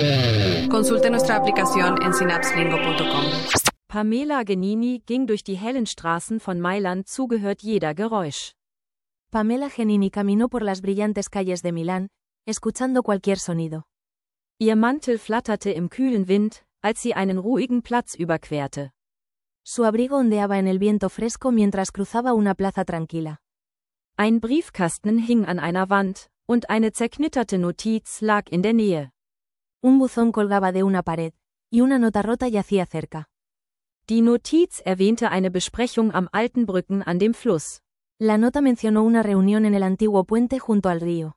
Consulte nuestra aplicación en synapselingo.com. Pamela Genini ging durch die hellen Straßen von Mailand, zugehört jeder Geräusch. Pamela Genini caminó por las brillantes calles de Milán, escuchando cualquier sonido. Ihr Mantel flatterte im kühlen Wind, als sie einen ruhigen Platz überquerte. Su abrigo ondeaba en el viento fresco mientras cruzaba una plaza tranquila. Ein Briefkasten hing an einer Wand, und eine zerknitterte Notiz lag in der Nähe. Un buzón colgaba de una pared, y una nota rota yacía cerca. Die Notiz erwähnte eine Besprechung am alten Brücken an dem Fluss. La nota mencionó una reunión en el antiguo puente junto al río.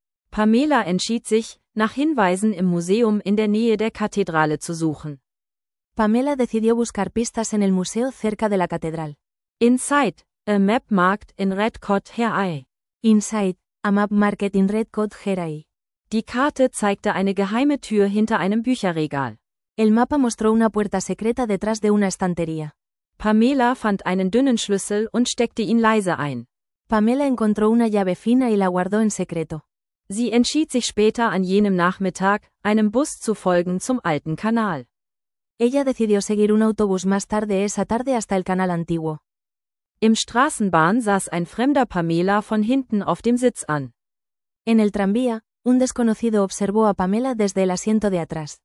Pamela entschied sich, nach Hinweisen im Museum in der Nähe der Kathedrale zu suchen. Pamela decidió buscar pistas en el museo cerca de la catedral. Inside, a map marked in red cod here. Inside, a map marked in red cod here. Die Karte zeigte eine geheime Tür hinter einem Bücherregal. El mapa mostró una puerta secreta detrás de una estantería. Pamela fand einen dünnen Schlüssel und steckte ihn leise ein. Pamela encontró una llave fina y la guardó en secreto. Sie entschied sich später an jenem Nachmittag, einem Bus zu folgen zum alten Kanal. Ella decidió seguir un autobús más tarde esa tarde hasta el canal antiguo. Im Straßenbahn saß ein fremder Pamela von hinten auf dem Sitz an. En el tranvía, un desconocido observó a Pamela desde el asiento de atrás.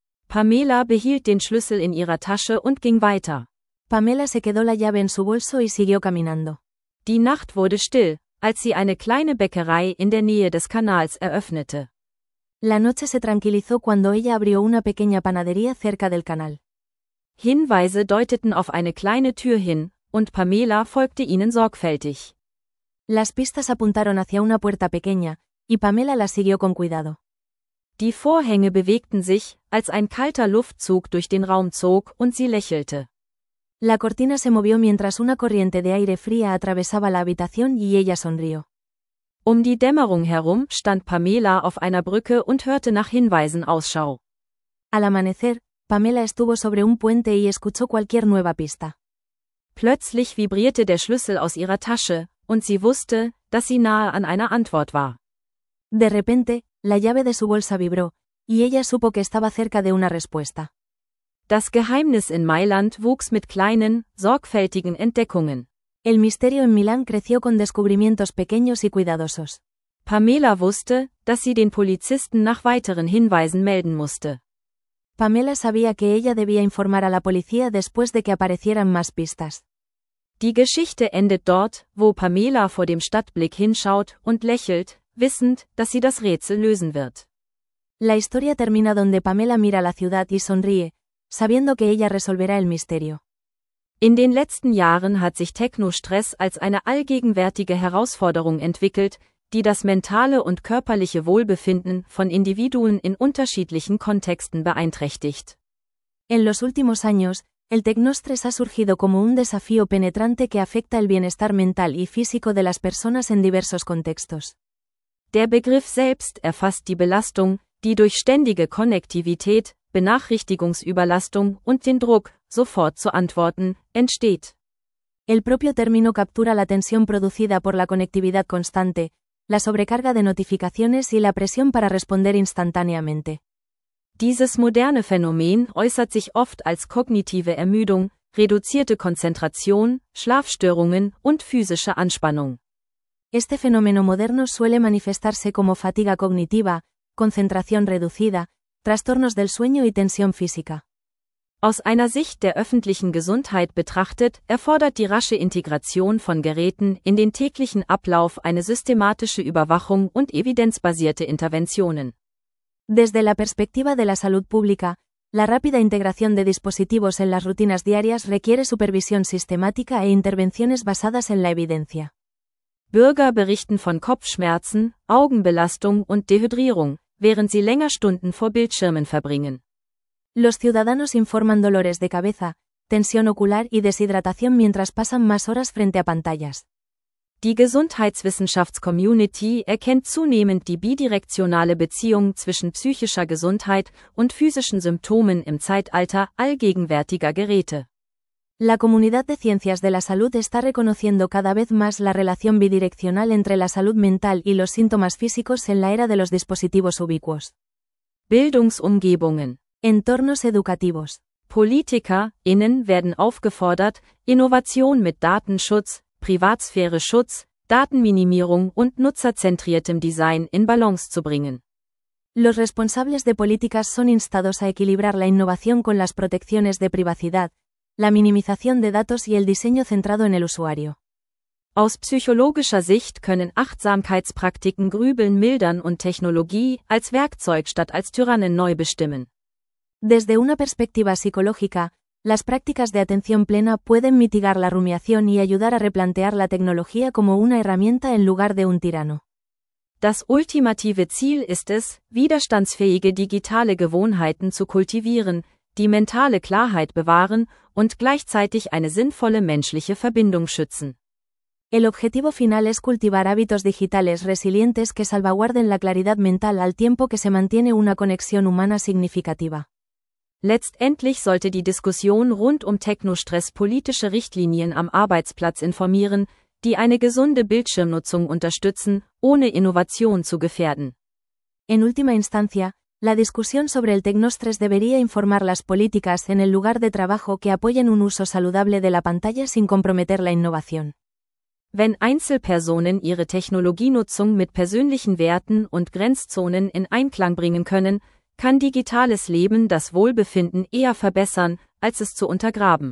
Pamela behielt den Schlüssel in ihrer Tasche und ging weiter. Pamela se quedó la llave en su bolso y siguió caminando. Die Nacht wurde still, als sie eine kleine Bäckerei in der Nähe des Kanals eröffnete. La noche se tranquilizó cuando ella abrió una pequeña panadería cerca del canal. Hinweise deuteten auf eine kleine Tür hin, und Pamela folgte ihnen sorgfältig. Las pistas apuntaron hacia una puerta pequeña, y Pamela la siguió con cuidado. Die Vorhänge bewegten sich, als ein kalter Luftzug durch den Raum zog und sie lächelte. La cortina se movió mientras una corriente de aire fría atravesaba la habitación y ella sonrió. Um die Dämmerung herum stand Pamela auf einer Brücke und hörte nach Hinweisen Ausschau. Al amanecer, Pamela estuvo sobre un puente y escuchó cualquier nueva pista. Plötzlich vibrierte der Schlüssel aus ihrer Tasche, und sie wusste, dass sie nahe an einer Antwort war. De repente, la llave de su bolsa vibró, y ella supo que estaba cerca de una respuesta. Das Geheimnis in Mailand wuchs mit kleinen, sorgfältigen Entdeckungen. El misterio en Milán creció con descubrimientos pequeños y cuidadosos. Pamela wusste, dass sie den Polizisten nach weiteren Hinweisen melden musste. Pamela sabía que ella debía informar a la policía después de que aparecieran más pistas. Die Geschichte endet dort, wo Pamela vor dem Stadtblick hinschaut und lächelt, wissend, dass sie das Rätsel lösen wird. La historia termina donde Pamela mira la ciudad y sonríe, sabiendo que ella resolverá el misterio. In den letzten Jahren hat sich Technostress als eine allgegenwärtige Herausforderung entwickelt, die das mentale und körperliche Wohlbefinden von Individuen in unterschiedlichen Kontexten beeinträchtigt. En los últimos años, el tecnostrés ha surgido como un desafío penetrante que afecta el bienestar mental y físico de las personas en diversos contextos. Der Begriff selbst erfasst die Belastung, die durch ständige Konnektivität, Benachrichtigungsüberlastung und den Druck, sofort zu antworten, entsteht. El propio término captura la tensión producida por la conectividad constante, la sobrecarga de notificaciones y la presión para responder instantáneamente. Dieses moderne Phänomen äußert sich oft als kognitive Ermüdung, reduzierte Konzentration, Schlafstörungen und physische Anspannung. Este fenómeno moderno suele manifestarse como fatiga cognitiva, concentración reducida, trastornos del sueño y tensión física. Aus einer Sicht der öffentlichen Gesundheit betrachtet, erfordert die rasche Integration von Geräten in den täglichen Ablauf eine systematische Überwachung und evidenzbasierte Interventionen. Desde la perspectiva de la salud pública, la rápida integración de dispositivos en las rutinas diarias requiere supervisión sistemática e intervenciones basadas en la evidencia. Bürger berichten von Kopfschmerzen, Augenbelastung und Dehydrierung, während sie länger Stunden vor Bildschirmen verbringen. Los ciudadanos informan dolores de cabeza, tensión ocular y deshidratación mientras pasan más horas frente a pantallas. Die Gesundheitswissenschaftscommunity erkennt zunehmend die bidirektionale Beziehung zwischen psychischer Gesundheit und physischen Symptomen im Zeitalter allgegenwärtiger Geräte. La comunidad de ciencias de la salud está reconociendo cada vez más la relación bidireccional entre la salud mental y los síntomas físicos en la era de los dispositivos ubicuos. Bildungsumgebungen. Entornos educativos. PolitikerInnen werden aufgefordert, Innovation mit Datenschutz, Privatsphäre-Schutz, Datenminimierung und nutzerzentriertem Design in Balance zu bringen. Los responsables de políticas son instados a equilibrar la innovación con las protecciones de privacidad, la minimización de datos y el diseño centrado en el usuario. Aus psychologischer Sicht können Achtsamkeitspraktiken Grübeln mildern und Technologie als Werkzeug statt als Tyrannen neu bestimmen. Desde una perspectiva psicológica, las prácticas de atención plena pueden mitigar la rumiación y ayudar a replantear la tecnología como una herramienta en lugar de un tirano. Das ultimative Ziel ist es, widerstandsfähige digitale Gewohnheiten zu kultivieren, die mentale Klarheit bewahren und gleichzeitig eine sinnvolle menschliche Verbindung schützen. El objetivo final es cultivar hábitos digitales resilientes que salvaguarden la claridad mental al tiempo que se mantiene una conexión humana significativa. Letztendlich sollte die Diskussion rund um Technostress politische Richtlinien am Arbeitsplatz informieren, die eine gesunde Bildschirmnutzung unterstützen, ohne Innovation zu gefährden. En última instancia, la discusión sobre el tecnostrés debería informar las políticas en el lugar de trabajo que apoyen un uso saludable de la pantalla sin comprometer la innovación. Wenn Einzelpersonen ihre Technologienutzung mit persönlichen Werten und Grenzzonen in Einklang bringen können, kann digitales Leben das Wohlbefinden eher verbessern, als es zu untergraben.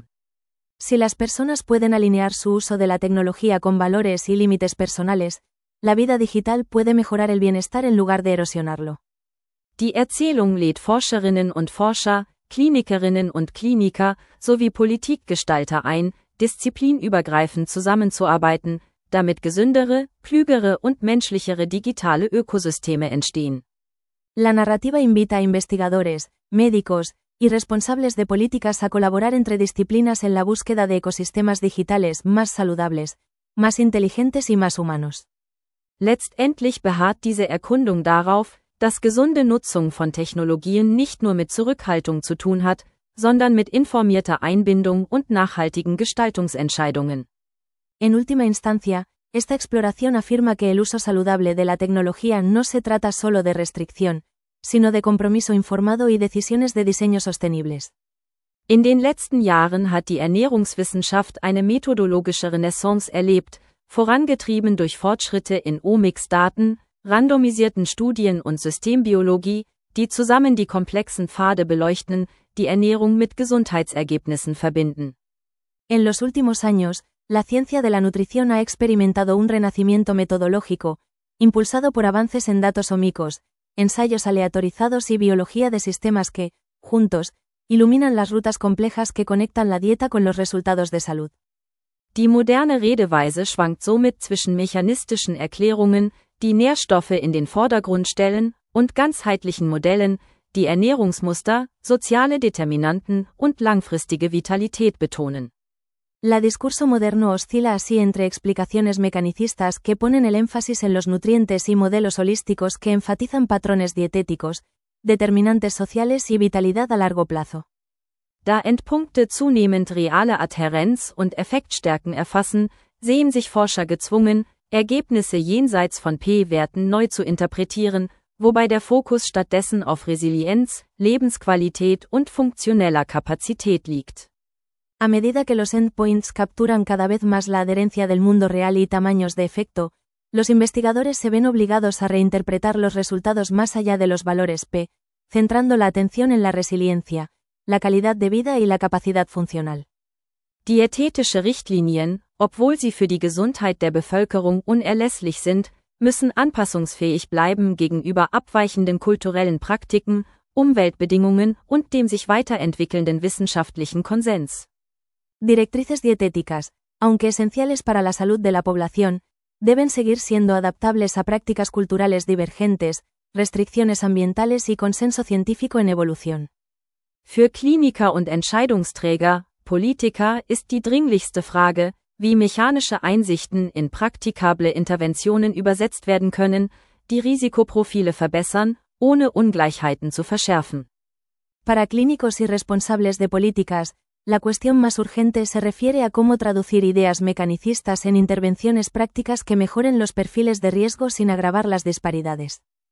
Si las personas pueden alinear su uso de la tecnología con valores y límites personales, la vida digital puede mejorar el bienestar en lugar de erosionarlo. Die Erzählung lädt Forscherinnen und Forscher, Klinikerinnen und Kliniker sowie Politikgestalter ein, disziplinübergreifend zusammenzuarbeiten, damit gesündere, klügere und menschlichere digitale Ökosysteme entstehen. La narrativa invita a investigadores, médicos y responsables de políticas a colaborar entre disciplinas en la búsqueda de ecosistemas digitales más saludables, más inteligentes y más humanos. Letztendlich beharrt diese Erkundung darauf, dass gesunde Nutzung von Technologien nicht nur mit Zurückhaltung zu tun hat, sondern mit informierter Einbindung und nachhaltigen Gestaltungsentscheidungen. En última instancia, esta exploración afirma que el uso saludable de la tecnología no se trata solo de restricción, sino de compromiso informado y decisiones de diseño sostenibles. In den letzten Jahren hat die Ernährungswissenschaft eine methodologische Renaissance erlebt, vorangetrieben durch Fortschritte in Omics-Daten, randomisierten Studien und Systembiologie, die zusammen die komplexen Pfade beleuchten, die Ernährung mit Gesundheitsergebnissen verbinden. En los últimos años, la ciencia de la nutrición ha experimentado un renacimiento metodológico, impulsado por avances en datos ómicos, ensayos aleatorizados y biología de sistemas que, juntos, iluminan las rutas complejas que conectan la dieta con los resultados de salud. Die moderne Redeweise schwankt somit zwischen mechanistischen Erklärungen, die Nährstoffe in den Vordergrund stellen, und ganzheitlichen Modellen, die Ernährungsmuster, soziale Determinanten und langfristige Vitalität betonen. La discurso moderno oscila así entre explicaciones mecanicistas que ponen el énfasis en los nutrientes y modelos holísticos que enfatizan patrones dietéticos, determinantes sociales y vitalidad a largo plazo. Da Endpunkte zunehmend reale Adhärenz und Effektstärken erfassen, sehen sich Forscher gezwungen, Ergebnisse jenseits von P-Werten neu zu interpretieren, wobei der Fokus stattdessen auf Resilienz, Lebensqualität und funktioneller Kapazität liegt. A medida que los endpoints capturan cada vez más la adherencia del mundo real y tamaños de efecto, los investigadores se ven obligados a reinterpretar los resultados más allá de los valores P, centrando la atención en la resiliencia, la calidad de vida y la capacidad funcional. Diätetische Richtlinien, obwohl sie für die Gesundheit der Bevölkerung unerlässlich sind, müssen anpassungsfähig bleiben gegenüber abweichenden kulturellen Praktiken, Umweltbedingungen und dem sich weiterentwickelnden wissenschaftlichen Konsens. Directrices dietéticas, aunque esenciales para la salud de la población, deben seguir siendo adaptables a prácticas culturales divergentes, restricciones ambientales y consenso científico en evolución. Für Kliniker und Entscheidungsträger, Politiker ist die dringlichste Frage, wie mechanische Einsichten in praktikable Interventionen übersetzt werden können, die Risikoprofile verbessern, ohne Ungleichheiten zu verschärfen. Para clínicos y responsables de políticas, la cuestión más urgente se refiere a cómo traducir ideas mecanicistas en intervenciones prácticas que mejoren los perfiles de riesgo sin agravar las disparidades.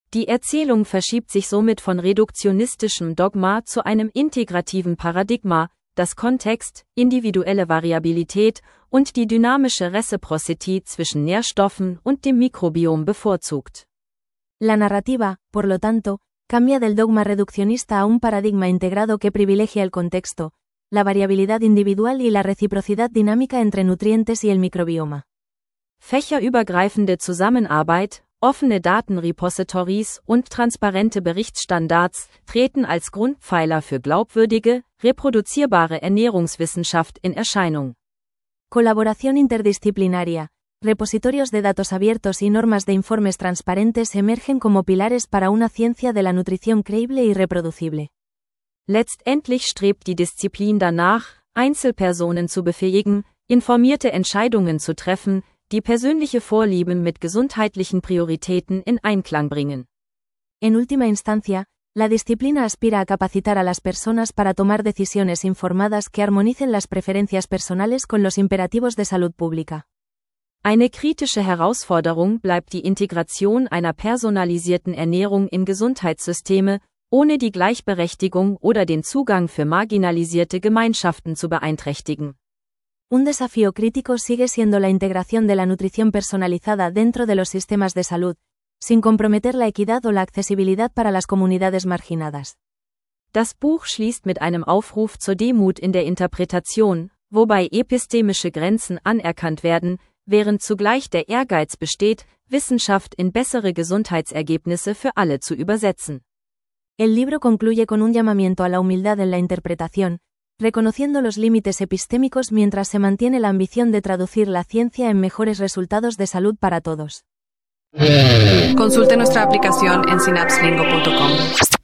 Die Erzählung verschiebt sich somit von reduktionistischem Dogma zu einem integrativen Paradigma, das Kontext, individuelle Variabilität und die dynamische Reciprocity zwischen Nährstoffen und dem Mikrobiom bevorzugt. La narrativa, por lo tanto, cambia del dogma reduccionista a un paradigma integrado que privilegia el contexto, la variabilidad individual y la reciprocidad dinámica entre nutrientes y el microbioma. Fächerübergreifende Zusammenarbeit, offene Datenrepositories und transparente Berichtsstandards treten als Grundpfeiler für glaubwürdige, reproduzierbare Ernährungswissenschaft in Erscheinung. Colaboración interdisciplinaria, repositorios de datos abiertos y normas de informes transparentes emergen como pilares para una ciencia de la nutrición creíble y reproducible. Letztendlich strebt die Disziplin danach, Einzelpersonen zu befähigen, informierte Entscheidungen zu treffen, die persönliche Vorlieben mit gesundheitlichen Prioritäten in Einklang bringen. En última instancia, la disciplina aspira a capacitar a las personas para tomar decisiones informadas que armonicen las preferencias personales con los imperativos de salud pública. Eine kritische Herausforderung bleibt die Integration einer personalisierten Ernährung in Gesundheitssysteme, ohne die Gleichberechtigung oder den Zugang für marginalisierte Gemeinschaften zu beeinträchtigen. Un desafío crítico sigue siendo la integración de la nutrición personalizada dentro de los sistemas de salud, sin comprometer la equidad o la accesibilidad para las comunidades marginadas. Das Buch schließt mit einem Aufruf zur Demut in der Interpretation, wobei epistemische Grenzen anerkannt werden, während zugleich der Ehrgeiz besteht, Wissenschaft in bessere Gesundheitsergebnisse für alle zu übersetzen. El libro concluye con un llamamiento a la humildad en la interpretación, reconociendo los límites epistémicos mientras se mantiene la ambición de traducir la ciencia en mejores resultados de salud para todos. Consulte nuestra aplicación en synapslingo.com.